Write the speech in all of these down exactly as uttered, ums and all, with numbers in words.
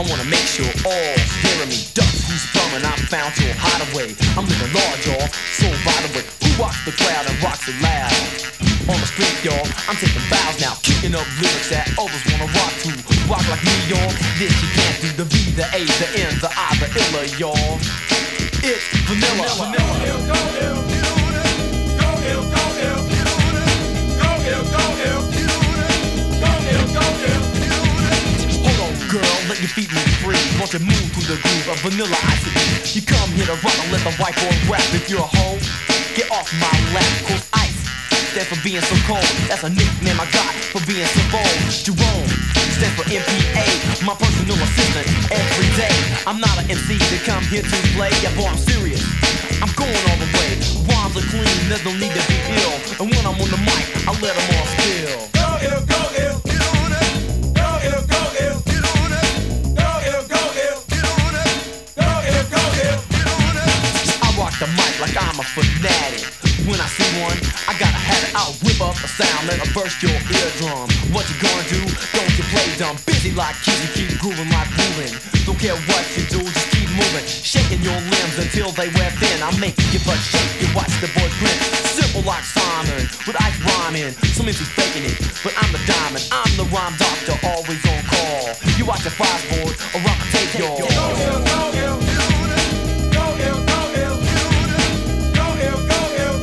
wanna make sure all staring me ducks who's from and I found your hideaway. I'm living large, y'all, so by the way, who rocks the crowd and rocks it loud? On the street, y'all, I'm taking bows now, kicking up lyrics that others wanna rock to. Rock like me, y'all, this you can't do. The V, the A, the N, the I, the illa, y'all. It's vanilla. Vanilla. Go, go, ill, go, ill, go, ill, go, ill, go, ill, go, ill, go, ill. Hold on, girl, let your feet move free. Won't you move through the groove of vanilla ice? You come here to rock and let the white boy rap. If you're a hoe, get off my lap. Cause ice stands for being so cold. That's a nickname I got for being so bold. Jerome stands for M P A, my personal assistant every day. I'm not an M C to come here to play. Yeah, boy, I'm serious. I'm going all the way. Rhymes are clean, there's no need to be ill. And when I'm on the mic, I let them all spill. Go ill, go ill. Go ill, go ill. Go ill, go ill. Go ill, go ill. I rock the mic like I'm a fanatic. When I see one, I gotta have it. I'll whip up a sound that'll burst your eardrum. What you gonna do? Don't you play dumb? Busy like kids, you keep grooving like moving. Don't care what you do, just keep moving. Shaking your limbs until they wear thin. I make your butt shake, you watch the boys grin. Simple like Simon, with ice rhyming. Some is faking it, but I'm the diamond. I'm the rhyme doctor, always on call. You watch the five board, or I'ma take yours. Go ill, go ill. Go ill, go ill. Go ill, go ill.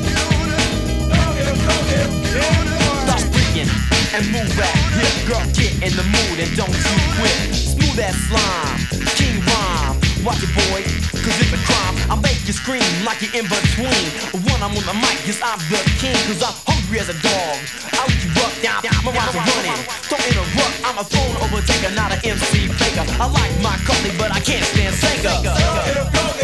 Stop freaking and move back. Here, girl, get in the mood and don't you quit. Smooth as slime, king rhyme. Watch it, boy, cause it's a crime. I make you scream like you're in between. When I'm on the mic, yes, I'm the king. Cause I'm hungry as a dog. I'll let you rock down, my rhymes are running. Don't interrupt, I'm a throne overtaker, not an M C faker. I like my coffee, but I can't stand Sega. Go, go, go.